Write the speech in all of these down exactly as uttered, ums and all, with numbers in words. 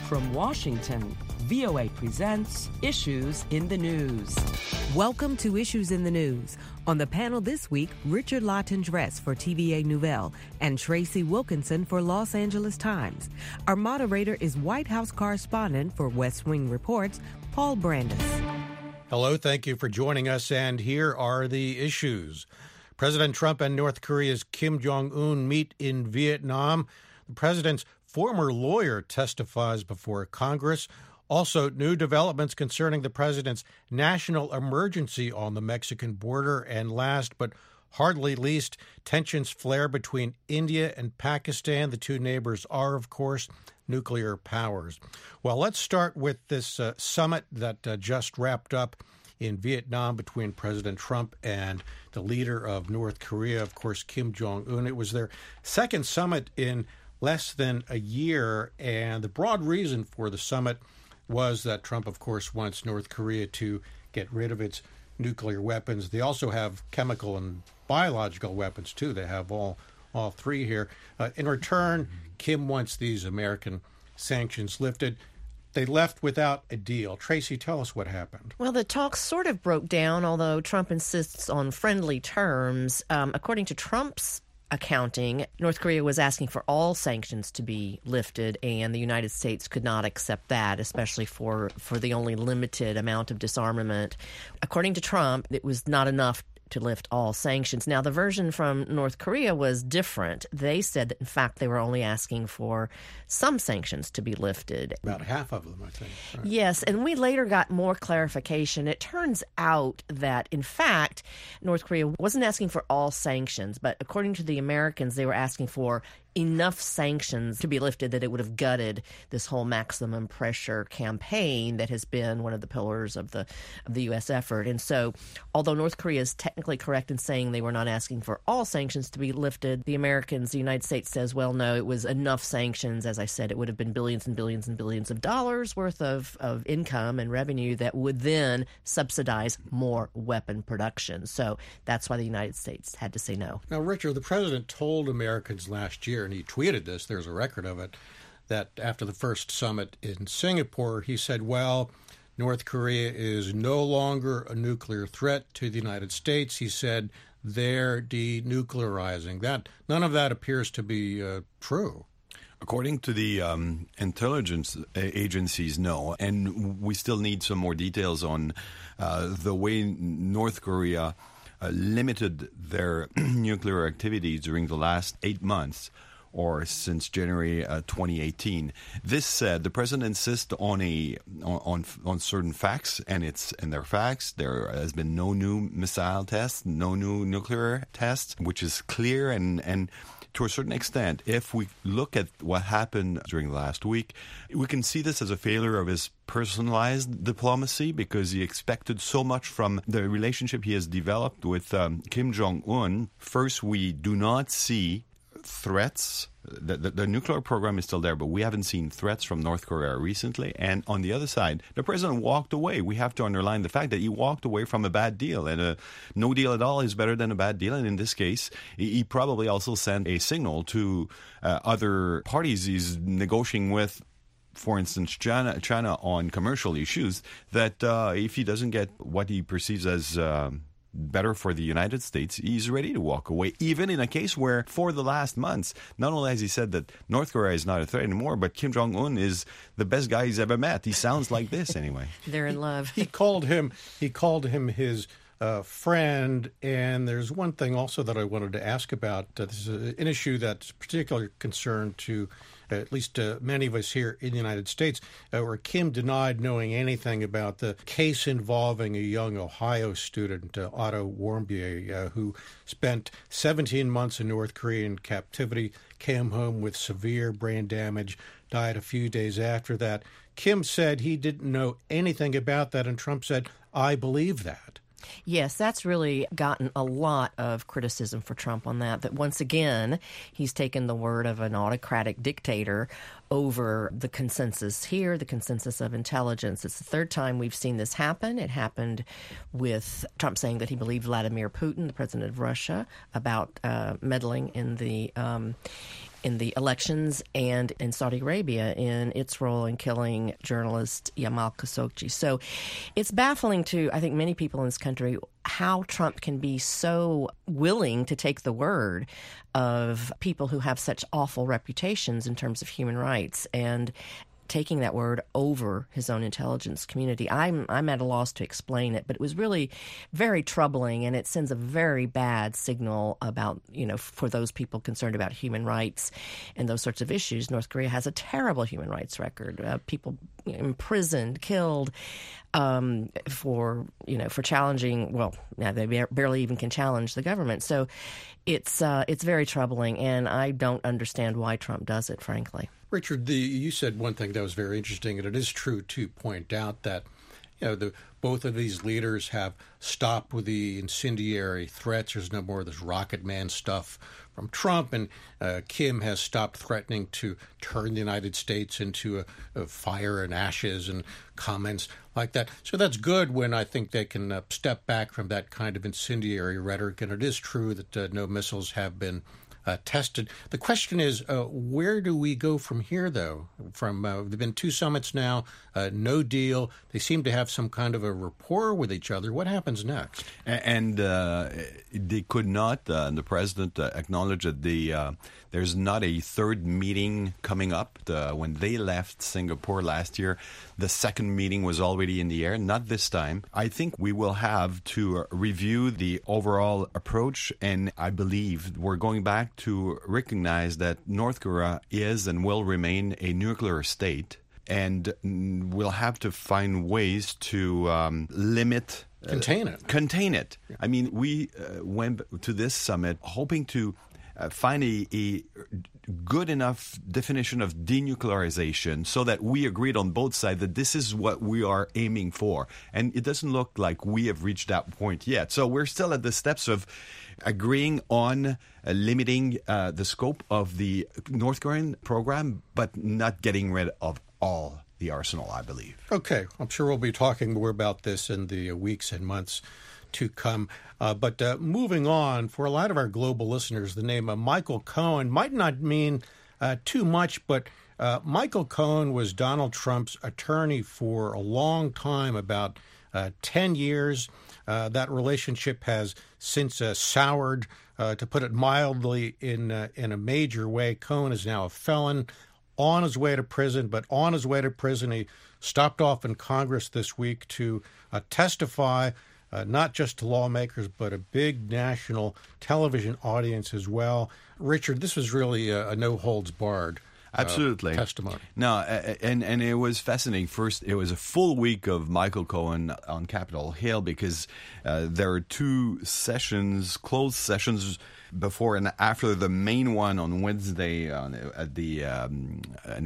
From Washington, V O A presents Issues in the News. Welcome to Issues in the News. On the panel this week, Richard Latendresse for T V A Nouvelle and Tracy Wilkinson for Los Angeles Times. Our moderator is White House correspondent for West Wing Reports, Paul Brandus. Hello, thank you for joining us, and here are the issues. President Trump and North Korea's Kim Jong-un meet in Vietnam. The president's former lawyer testifies before Congress. Also, new developments concerning the president's national emergency on the Mexican border. And last but hardly least, tensions flare between India and Pakistan. The two neighbors are, of course, nuclear powers. Well, let's start with this uh, summit that uh, just wrapped up in Vietnam between President Trump and the leader of North Korea, of course, Kim Jong-un. It was their second summit in less than a year, and the broad reason for the summit was that Trump, of course, wants North Korea to get rid of its nuclear weapons. They also have chemical and biological weapons, too. They have all all three here. Uh, in return, Kim wants these American sanctions lifted. They left without a deal. Tracy, tell us what happened. Well, the talks sort of broke down, although Trump insists on friendly terms. Um, according to Trump's accounting, North Korea was asking for all sanctions to be lifted, and the United States could not accept that, especially for, for the only limited amount of disarmament. According to Trump, it was not enough to lift all sanctions. Now, the version from North Korea was different. They said that, in fact, they were only asking for some sanctions to be lifted. About half of them, I think. Right? Yes, and we later got more clarification. It turns out that, in fact, North Korea wasn't asking for all sanctions, but according to the Americans, they were asking for enough sanctions to be lifted that it would have gutted this whole maximum pressure campaign that has been one of the pillars of the of the U S effort. And so, although North Korea is technically correct in saying they were not asking for all sanctions to be lifted, the Americans, the United States says, well, no, it was enough sanctions. As I said, it would have been billions and billions and billions of dollars worth of, of income and revenue that would then subsidize more weapon production. So that's why the United States had to say no. Now, Richard, the president told Americans last year, and he tweeted this, there's a record of it, that after the first summit in Singapore, he said, well, North Korea is no longer a nuclear threat to the United States. He said they're denuclearizing. That none of that appears to be uh, true. According to the um, intelligence agencies, no. And we still need some more details on uh, the way North Korea uh, limited their nuclear activities during the last eight months. Or since January uh, twenty eighteen. This said, the president insists on a on on certain facts, and it's and they're facts. There has been no new missile tests, no new nuclear tests, which is clear. And and to a certain extent, if we look at what happened during the last week, we can see this as a failure of his personalized diplomacy, because he expected so much from the relationship he has developed with um, Kim Jong-un. First, we do not see threats. The, the, the nuclear program is still there, but we haven't seen threats from North Korea recently. And on the other side, the president walked away. We have to underline the fact that he walked away from a bad deal, and a no deal at all is better than a bad deal. And in this case, he, he probably also sent a signal to uh, other parties he's negotiating with, for instance, China, China on commercial issues, that uh, if he doesn't get what he perceives as uh, better for the United States, he's ready to walk away, even in a case where, for the last months, not only has he said that North Korea is not a threat anymore, but Kim Jong-un is the best guy he's ever met. He sounds like this anyway. They're in love. He called him, he called him his uh, friend, and there's one thing also that I wanted to ask about. Uh, this is an issue that's particular concern to uh, at least uh, many of us here in the United States, uh, where Kim denied knowing anything about the case involving a young Ohio student, uh, Otto Warmbier, uh, who spent seventeen months in North Korean captivity, came home with severe brain damage, died a few days after that. Kim said he didn't know anything about that, and Trump said, I believe that. Yes, that's really gotten a lot of criticism for Trump on that, that once again, he's taken the word of an autocratic dictator over the consensus here, the consensus of intelligence. It's the third time we've seen this happen. It happened with Trump saying that he believed Vladimir Putin, the president of Russia, about uh, meddling in the um, in the elections and in Saudi Arabia in its role in killing journalist Jamal Khashoggi. So it's baffling to, I think, many people in this country how Trump can be so willing to take the word of people who have such awful reputations in terms of human rights and taking that word over his own intelligence community. I'm I'm at a loss to explain it, but it was really very troubling, and it sends a very bad signal about, you know, for those people concerned about human rights and those sorts of issues. North Korea has a terrible human rights record. Uh, people imprisoned, killed um, for, you know, for challenging, well, yeah, they barely even can challenge the government. So it's uh, it's very troubling, and I don't understand why Trump does it, frankly. Richard, the, you said one thing that was very interesting, and it is true to point out that, you know, the, both of these leaders have stopped with the incendiary threats. There's no more of this Rocket Man stuff from Trump, and uh, Kim has stopped threatening to turn the United States into a, a fire and ashes and comments like that. So that's good when I think they can uh, step back from that kind of incendiary rhetoric, and it is true that uh, no missiles have been Uh, tested. The question is, uh, where do we go from here, though? From uh, there have been two summits now, uh, no deal. They seem to have some kind of a rapport with each other. What happens next? And uh, they could not, uh, the president uh, acknowledged that the uh, there's not a third meeting coming up. The, when they left Singapore last year, the second meeting was already in the air. Not this time. I think we will have to review the overall approach, and I believe we're going back to recognize that North Korea is and will remain a nuclear state, and we'll have to find ways to um, limit, uh, contain it. Contain it. Yeah. I mean, we uh, went to this summit hoping to uh, find a, a good enough definition of denuclearization so that we agreed on both sides that this is what we are aiming for. And it doesn't look like we have reached that point yet. So we're still at the steps of agreeing on uh, limiting uh, the scope of the North Korean program, but not getting rid of all the arsenal, I believe. Okay. I'm sure we'll be talking more about this in the uh, weeks and months to come. Uh, but uh, moving on, for a lot of our global listeners, the name of Michael Cohen might not mean uh, too much, but uh, Michael Cohen was Donald Trump's attorney for a long time, about uh, ten years. Uh, that relationship has since uh, soured, uh, to put it mildly, in uh, in a major way. Cohen is now a felon, on his way to prison, but on his way to prison, he stopped off in Congress this week to uh, testify, uh, not just to lawmakers, but a big national television audience as well. Richard, this was really a, a no-holds-barred Absolutely. Uh, testimony. No, and and it was fascinating. First, it was a full week of Michael Cohen on Capitol Hill because uh, there are two sessions, closed sessions, before and after the main one on Wednesday on, at the um,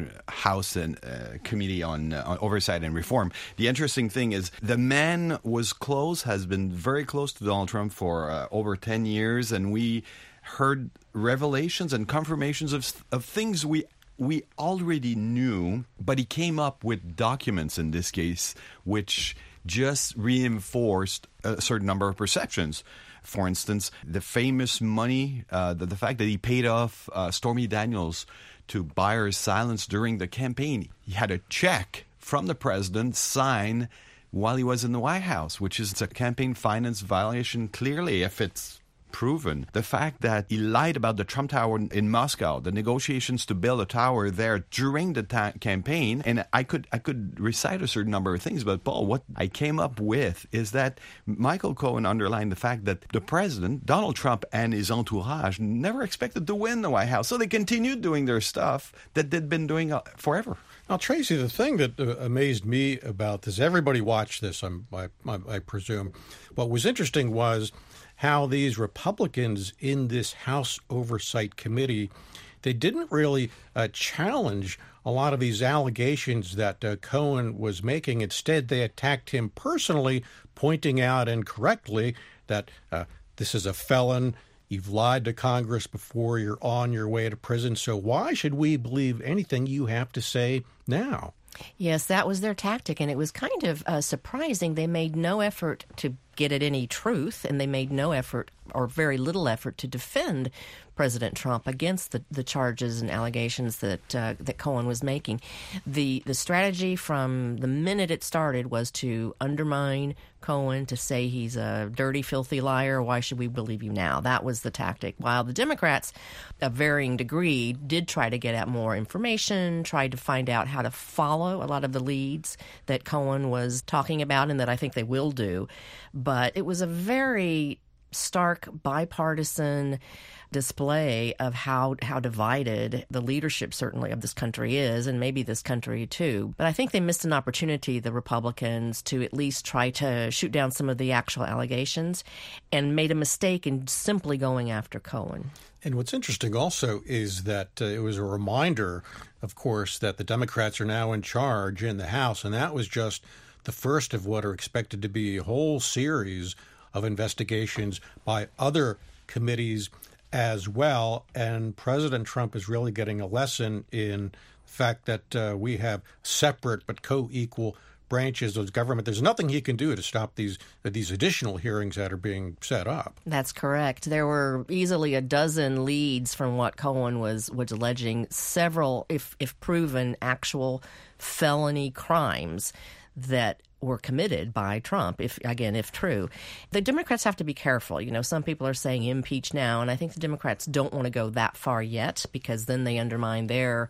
House and uh, Committee on, uh, on Oversight and Reform. The interesting thing is the man was close, has been very close to Donald Trump for uh, over ten years, and we heard revelations and confirmations of of things we we already knew, but he came up with documents in this case which just reinforced a certain number of perceptions. For instance, the famous money, uh, the, the fact that he paid off uh, Stormy Daniels to buy her silence during the campaign. He had a check from the president signed while he was in the White House, which is a campaign finance violation clearly if it's proven. The fact that he lied about the Trump Tower in Moscow, the negotiations to build a tower there during the ta- campaign, and I could I could recite a certain number of things, but Paul, what I came up with is that Michael Cohen underlined the fact that the president, Donald Trump, and his entourage never expected to win the White House, so they continued doing their stuff that they'd been doing uh, forever. Now, Tracy, the thing that uh, amazed me about this, everybody watched this, I'm, I, I, I presume. What was interesting was how these Republicans in this House Oversight Committee, they didn't really uh, challenge a lot of these allegations that uh, Cohen was making. Instead, they attacked him personally, pointing out incorrectly that uh, this is a felon. You've lied to Congress before. You're on your way to prison. So why should we believe anything you have to say now? Yes, that was their tactic, and it was kind of uh, surprising. They made no effort to get at any truth, and they made no effort or very little effort to defend President Trump against the, the charges and allegations that uh, that Cohen was making. The the strategy from the minute it started was to undermine Cohen, to say he's a dirty, filthy liar. Why should we believe you now? That was the tactic. While the Democrats, of varying degree, did try to get at more information, tried to find out how to follow a lot of the leads that Cohen was talking about, and that I think they will do. But it was a very stark, bipartisan display of how how divided the leadership certainly of this country is, and maybe this country too. But I think they missed an opportunity, the Republicans, to at least try to shoot down some of the actual allegations, and made a mistake in simply going after Cohen. And what's interesting also is that uh, it was a reminder, of course, that the Democrats are now in charge in the House, and that was just the first of what are expected to be a whole series of investigations by other committees as well. And President Trump is really getting a lesson in the fact that uh, we have separate but co-equal branches of government. There's nothing he can do to stop these uh, these additional hearings that are being set up. That's correct. There were easily a dozen leads from what Cohen was was alleging, several, if if proven, actual felony crimes that were committed by Trump, if again, if true. The Democrats have to be careful. You know, some people are saying impeach now, and I think the Democrats don't want to go that far yet, because then they undermine their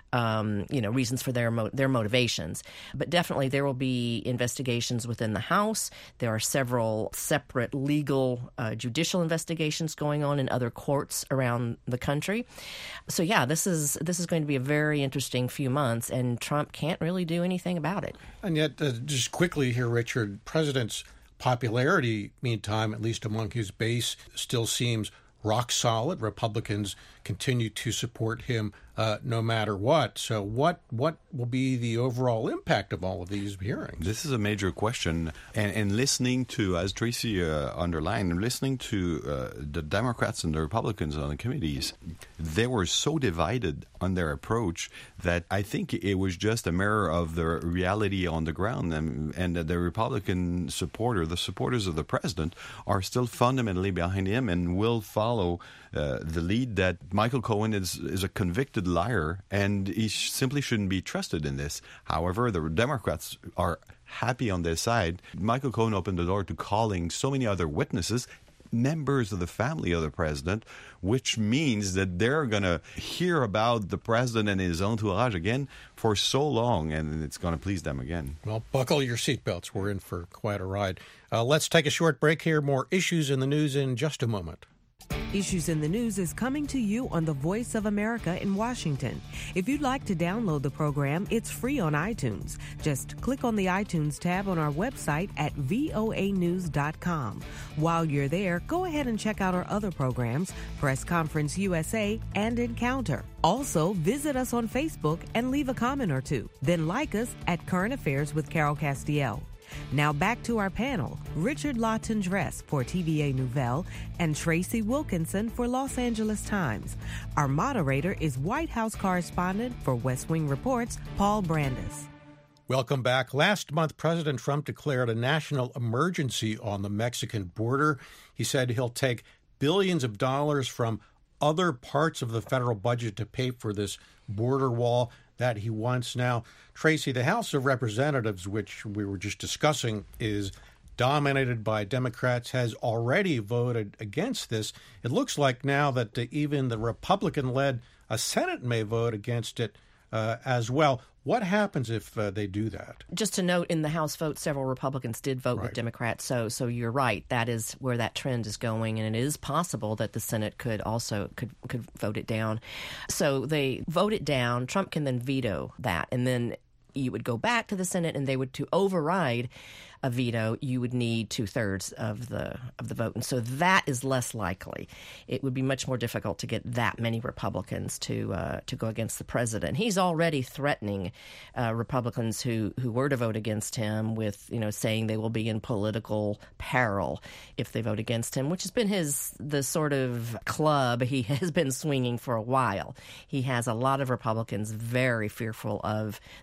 Um, you know, reasons for their mo- their motivations. But definitely there will be investigations within the House. There are several separate legal, uh, judicial investigations going on in other courts around the country. So yeah, this is this is going to be a very interesting few months, and Trump can't really do anything about it. And yet, uh, just quickly here, Richard, President's popularity, meantime, at least among his base, still seems rock solid. Republicans continue to support him uh, no matter what. So what what will be the overall impact of all of these hearings? This is a major question. And, and listening to, as Tracy uh, underlined, listening to uh, the Democrats and the Republicans on the committees, they were so divided on their approach that I think it was just a mirror of the reality on the ground. And, and the Republican supporter, the supporters of the president, are still fundamentally behind him and will follow uh, the lead that Michael Cohen is, is a convicted liar, and he sh- simply shouldn't be trusted in this. However, the Democrats are happy on their side. Michael Cohen opened the door to calling so many other witnesses, members of the family of the president, which means that they're going to hear about the president and his entourage again for so long, and it's going to please them again. Well, buckle your seatbelts. We're in for quite a ride. Uh, let's take a short break here. More Issues in the News in just a moment. Issues in the News is coming to you on the Voice of America in Washington. If you'd like to download the program, it's free on iTunes. Just click on the iTunes tab on our website at voa news dot com. While you're there, go ahead and check out our other programs, Press Conference U S A and Encounter. Also, visit us on Facebook and leave a comment or two. Then like us at Current Affairs with Carol Castiel. Now back to our panel, Richard Latendresse for T V A Nouvelle and Tracy Wilkinson for Los Angeles Times. Our moderator is White House correspondent for West Wing Reports, Paul Brandus. Welcome back. Last month, President Trump declared a national emergency on the Mexican border. He said he'll take billions of dollars from other parts of the federal budget to pay for this border wall that he wants. Now, Tracy, the House of Representatives, which we were just discussing, is dominated by Democrats, has already voted against this. It looks like now that uh, even the Republican-led uh, Senate may vote against it uh, as well. What happens if uh, they do that? Just to note, in the House vote, several Republicans did vote right. with Democrats. So, so you're right. That is where that trend is going, and it is possible that the Senate could also could could vote it down. So they vote it down. Trump can then veto that, and then you would go back to the Senate, and they would to override a veto, you would need two-thirds of the of the vote. And so that is less likely. It would be much more difficult to get that many Republicans to uh, to go against the president. He's already threatening uh, Republicans who, who were to vote against him with, you know, saying they will be in political peril if they vote against him, which has been his the sort of club he has been swinging for a while. He has a lot of Republicans very fearful of their re-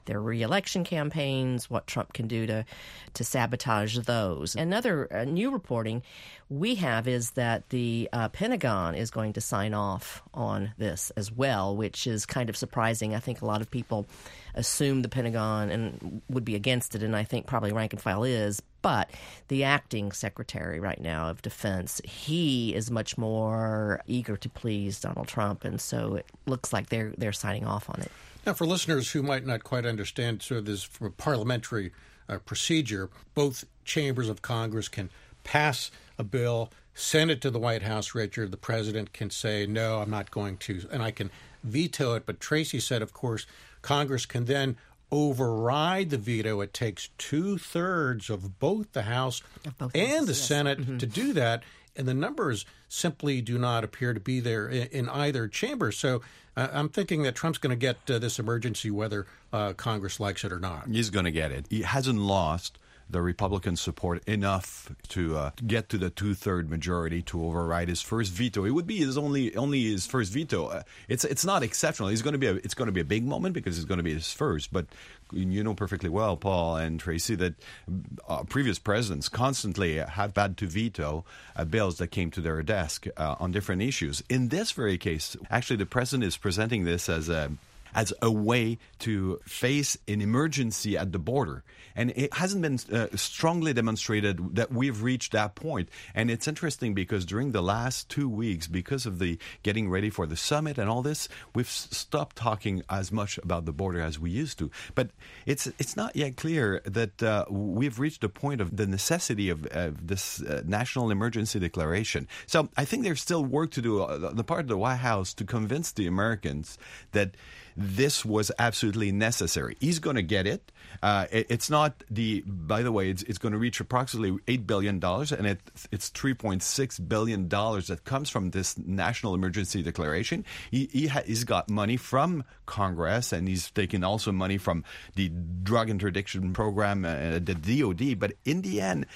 re-election campaigns, what Trump can do to, to sabotage those. Another uh, new reporting we have is that the uh, Pentagon is going to sign off on this as well, which is kind of surprising. I think a lot of people assume the Pentagon and would be against it, and I think probably rank and file is. But the acting secretary right now of defense, he is much more eager to please Donald Trump, and so it looks like they're they're signing off on it. Now, for listeners who might not quite understand sort of this from a parliamentary uh, procedure, both chambers of Congress can pass a bill, send it to the White House, Richard. The president can say, no, I'm not going to, and I can veto it. But Tracy said, of course, Congress can then override the veto. It takes two-thirds of both the House both and houses, the yes. Senate Mm-hmm. to do that, and the numbers simply do not appear to be there in, in either chamber. So uh, I'm thinking that Trump's going to get uh, this emergency whether uh, Congress likes it or not. He's going to get it. He hasn't lost the Republican support enough to uh, get to the two-third majority to override his first veto. It would be his only only his first veto. Uh, it's it's not exceptional. He's going to be a, it's going to be a big moment because it's going to be his first. But you know perfectly well, Paul and Tracy, that uh, previous presidents constantly have had to veto uh, bills that came to their desk uh, on different issues. In this very case, actually, the president is presenting this as a as a way to face an emergency at the border. And it hasn't been uh, strongly demonstrated that we've reached that point. And it's interesting because during the last two weeks, because of the getting ready for the summit and all this, we've s- stopped talking as much about the border as we used to. But it's it's not yet clear that uh, we've reached the point of the necessity of uh, this uh, national emergency declaration. So I think there's still work to do on uh, the part of the White House to convince the Americans that this was absolutely necessary. He's going to get it. Uh, it. It's not the, by the way, it's, it's going to reach approximately eight billion dollars, and it, it's three point six billion dollars that comes from this national emergency declaration. He, he ha, he's got money from Congress, and he's taken also money from the drug interdiction program, uh, the D O D. But in the end,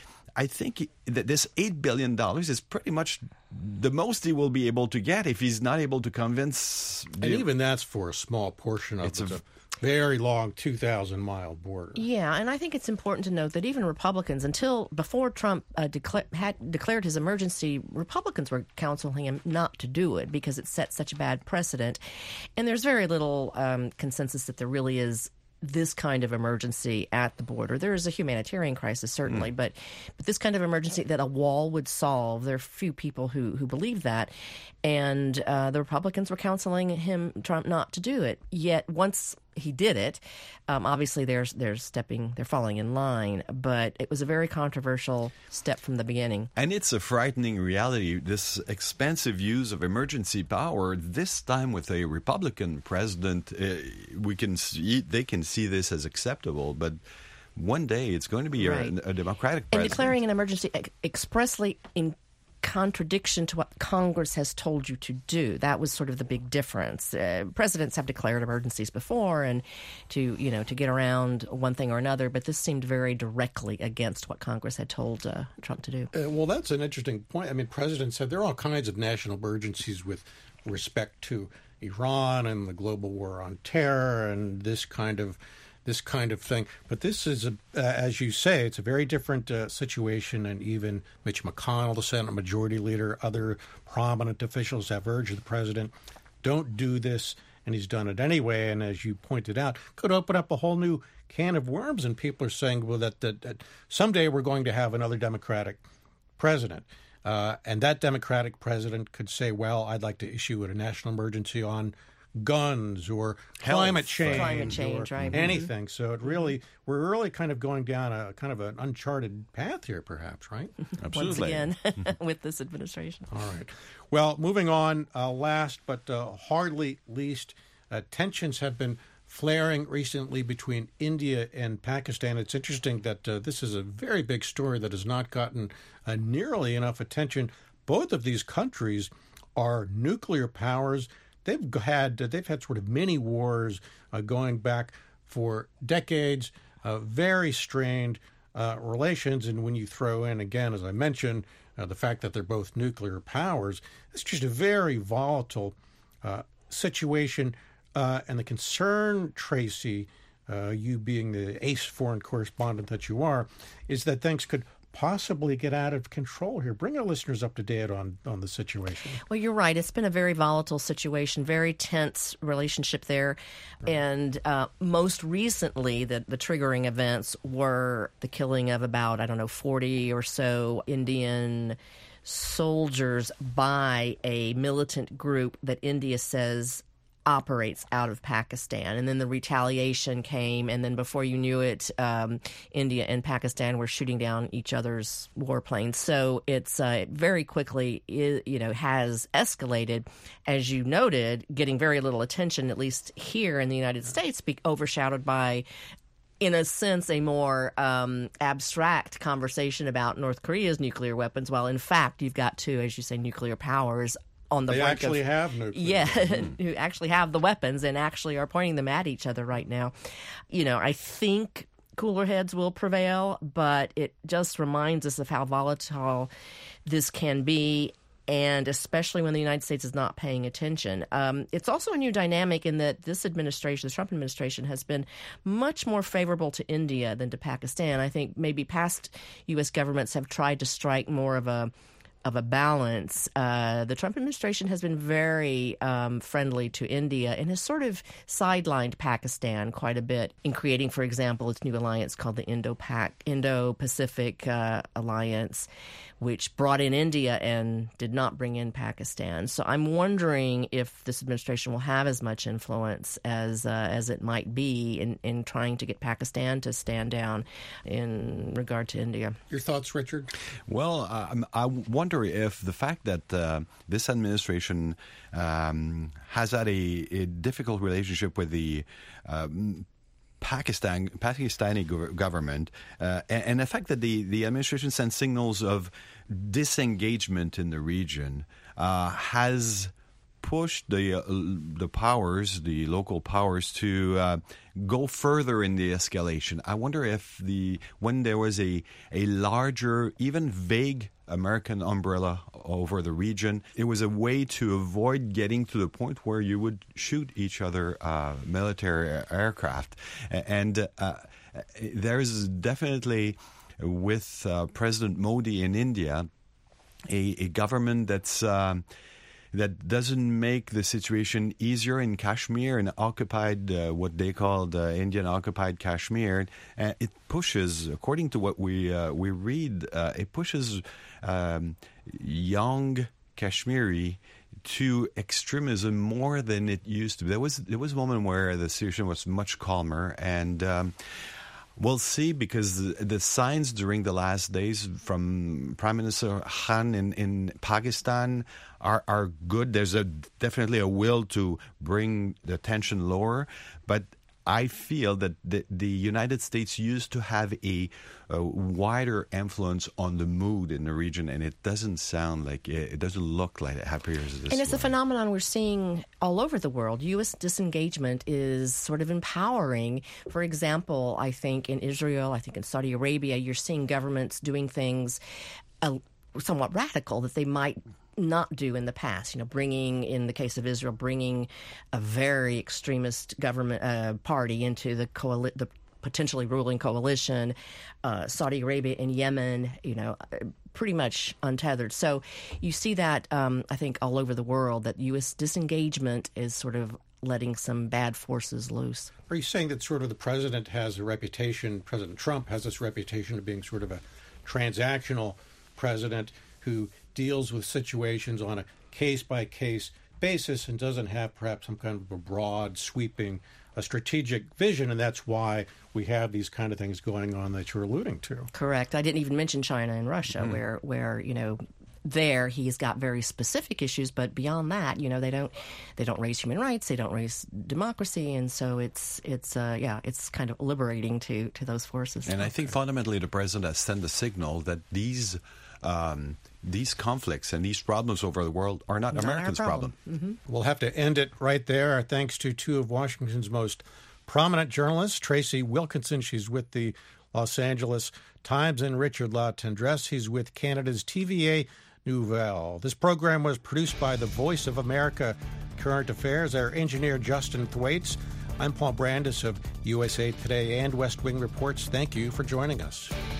I think that this eight billion dollars is pretty much the most he will be able to get if he's not able to convince. And even that's for a small portion of It's the a- very long two thousand mile border. Yeah, and I think it's important to note that even Republicans, until before Trump uh, decla- had declared his emergency, Republicans were counseling him not to do it because it set such a bad precedent. And there's very little um, consensus that there really is this kind of emergency at the border. There is a humanitarian crisis, certainly, mm. but but this kind of emergency that a wall would solve, there are few people who, who believe that. And uh, the Republicans were counseling him, Trump, not to do it. Yet once he did it, um, obviously they're, they're stepping, they're falling in line. But it was a very controversial step from the beginning. And it's a frightening reality, this expansive use of emergency power, this time with a Republican president. Uh, we can see, they can see this as acceptable, but one day it's going to be right. a, a Democratic and president. And declaring an emergency ex- expressly in contradiction to what Congress has told you to do. That was sort of the big difference. Uh, presidents have declared emergencies before and to, you know, to get around one thing or another, but this seemed very directly against what Congress had told uh, Trump to do. Uh, well, that's an interesting point. I mean, President said there are all kinds of national emergencies with respect to Iran and the global war on terror and this kind of this kind of thing. But this is, a, uh, as you say, it's a very different uh, situation. And even Mitch McConnell, the Senate Majority Leader, other prominent officials have urged the president, don't do this. And he's done it anyway. And as you pointed out, could open up a whole new can of worms. And people are saying, well, that, that, that someday we're going to have another Democratic president. Uh, and that Democratic president could say, well, I'd like to issue a national emergency on guns or Health, climate change, climate change or right. anything. So it really, we're really kind of going down a kind of an uncharted path here, perhaps, right? Absolutely. Once again, with this administration. All right. Well, moving on, uh, last but uh, hardly least, uh, tensions have been flaring recently between India and Pakistan. It's interesting that uh, this is a very big story that has not gotten uh, nearly enough attention. Both of these countries are nuclear powers. They've had they've had sort of mini wars uh, going back for decades, uh, very strained uh, relations. And when you throw in, again, as I mentioned, uh, the fact that they're both nuclear powers, it's just a very volatile uh, situation. Uh, and the concern, Tracy, uh, you being the ace foreign correspondent that you are, is that things could possibly get out of control here. Bring our listeners up to date on, on the situation. Well, you're right. It's been a very volatile situation, very tense relationship there. Right. And uh, most recently, the, the triggering events were the killing of about, I don't know, forty or so Indian soldiers by a militant group that India says operates out of Pakistan. And then the retaliation came, and then before you knew it, um, India and Pakistan were shooting down each other's warplanes. So it's uh, very quickly, you know, has escalated, as you noted, getting very little attention, at least here in the United States, be overshadowed by, in a sense, a more um, abstract conversation about North Korea's nuclear weapons, while in fact you've got two, as you say, nuclear powers on the they brink actually of, have nuclear yeah, weapons. who actually have the weapons and actually are pointing them at each other right now. You know, I think cooler heads will prevail, but it just reminds us of how volatile this can be, and especially when the United States is not paying attention. Um, it's also a new dynamic in that this administration, the Trump administration, has been much more favorable to India than to Pakistan. I think maybe past U S governments have tried to strike more of a of a balance. Uh, the Trump administration has been very um, friendly to India and has sort of sidelined Pakistan quite a bit in creating, for example, its new alliance called the Indo-Pac, Indo-Pacific uh, Alliance, which brought in India and did not bring in Pakistan. So I'm wondering if this administration will have as much influence as uh, as it might be in, in trying to get Pakistan to stand down in regard to India. Your thoughts, Richard? Well, um, I wonder if the fact that uh, this administration um, has had a, a difficult relationship with the um, Pakistan, Pakistani government, uh, and, and the fact that the, the administration sends signals of disengagement in the region uh, has pushed the uh, the powers, the local powers, to uh, go further in the escalation. I wonder if the when there was a a larger, even vague American umbrella over the region, it was a way to avoid getting to the point where you would shoot each other uh, military aircraft. And uh, there is definitely, with uh, President Modi in India, a, a government that's um, that doesn't make the situation easier in Kashmir and occupied, uh, what they called uh, Indian occupied Kashmir. Uh, it pushes, according to what we uh, we read, uh, it pushes um, young Kashmiri to extremism more than it used to be. There was there was a moment where the situation was much calmer, and um, we'll see, because the, the signs during the last days from Prime Minister Khan in, in Pakistan are, are good. There's a definitely a will to bring the tension lower, but I feel that the, the United States used to have a, a wider influence on the mood in the region, and it doesn't sound like it, it doesn't look like it appears this And it's way. a phenomenon we're seeing all over the world. U S disengagement is sort of empowering. For example, I think in Israel, I think in Saudi Arabia, you're seeing governments doing things uh, somewhat radical that they might not do in the past. You know, bringing, in the case of Israel, bringing a very extremist government uh, party into the coali- the potentially ruling coalition. Uh, Saudi Arabia and Yemen, you know, pretty much untethered. So you see that, um, I think, all over the world, that U S disengagement is sort of letting some bad forces loose. Are you saying that sort of the president has a reputation, President Trump has this reputation of being sort of a transactional president who deals with situations on a case-by-case basis and doesn't have perhaps some kind of a broad, sweeping, a strategic vision, and that's why we have these kind of things going on that you're alluding to? Correct. I didn't even mention China and Russia, mm-hmm. where, where, you know, there he's got very specific issues, but beyond that, you know, they don't they don't raise human rights, they don't raise democracy, and so it's it's uh, yeah, it's kind of liberating to to those forces. And I think fundamentally the president has sent a signal that these um, these conflicts and these problems over the world are not, not Americans' problem. problem. Mm-hmm. We'll have to end it right there. Our thanks to two of Washington's most prominent journalists, Tracy Wilkinson, she's with the Los Angeles Times, and Richard La Tendresse, he's with Canada's T V A Nouvelle. This program was produced by the Voice of America Current Affairs. Our engineer, Justin Thwaites. I'm Paul Brandis of U S A Today and West Wing Reports. Thank you for joining us.